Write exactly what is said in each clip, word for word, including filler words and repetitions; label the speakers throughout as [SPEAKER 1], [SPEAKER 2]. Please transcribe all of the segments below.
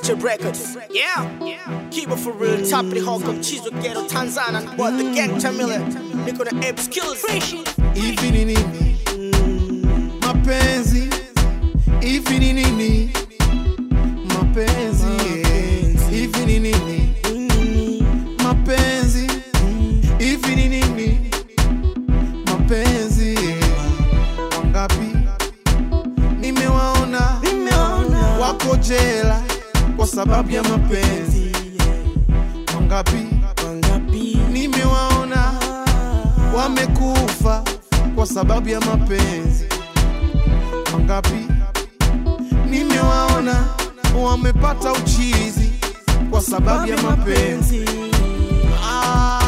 [SPEAKER 1] Future Records. Yeah, yeah. Keep it for real. Top of the Hong Kong, Chizo Ghetto, Tanzania. What the gang Tamila. Niko na ape skills.
[SPEAKER 2] Hivi ni nini mapenzi? Hivi ni nini mapenzi? Hivi ni nini mapenzi? Hivi ni nini mapenzi? Wangapi nimewaona wako jela kwa sababu ya mapenzi. Wangapi nimewaona wamekufa kwa sababu ya mapenzi. Wangapi nimewaona wamepata uchizi kwa sababu ya mapenzi. Ah,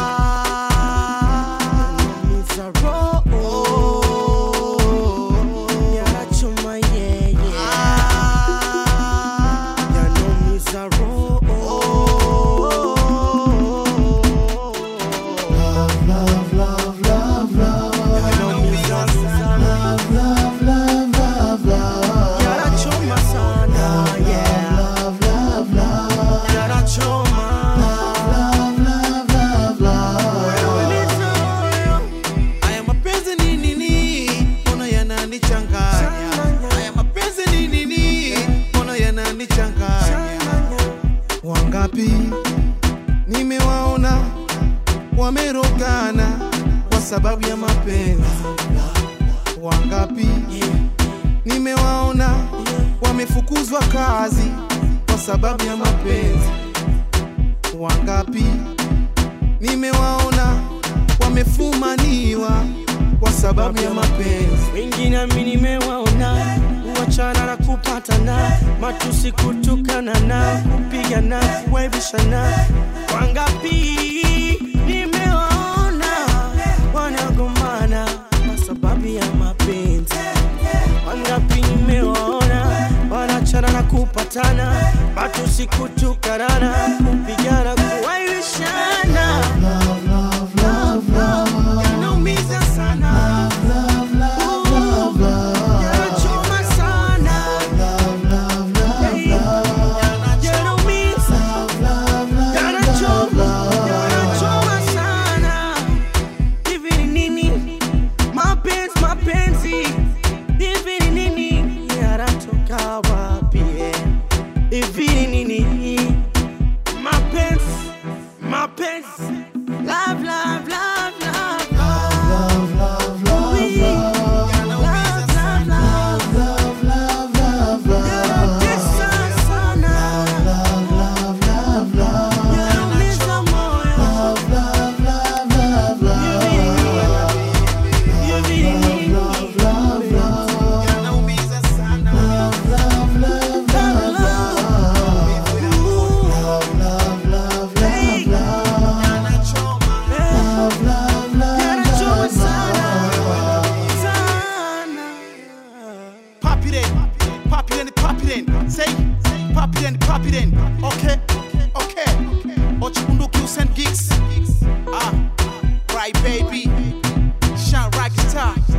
[SPEAKER 2] wangapi nimewaona wamerogana kwa sababu ya mapenzi. Wangapi nimewaona wamefukuzwa kazi kwa sababu ya mapenzi. Wangapi nimewaona wamefumaniwa kwa sababu ya mapenzi.
[SPEAKER 3] Wengine mimi nimewaona kuachana na kupatana, matusi kutukana na kupigana, kuaibishana. Wangapi nimewaona wanagombana kwa sababu ya mapenzi. Wangapi nimewaona wanachana na kupatana, matusi kutukana na kupigana, kuaibishana. Yanaumiza sana. Love, love, love, love, love, love, love,
[SPEAKER 2] Say, pop it in, pop it in. Okay, okay. Ochikunduki send gigs. Ah, right baby. Shine rock star.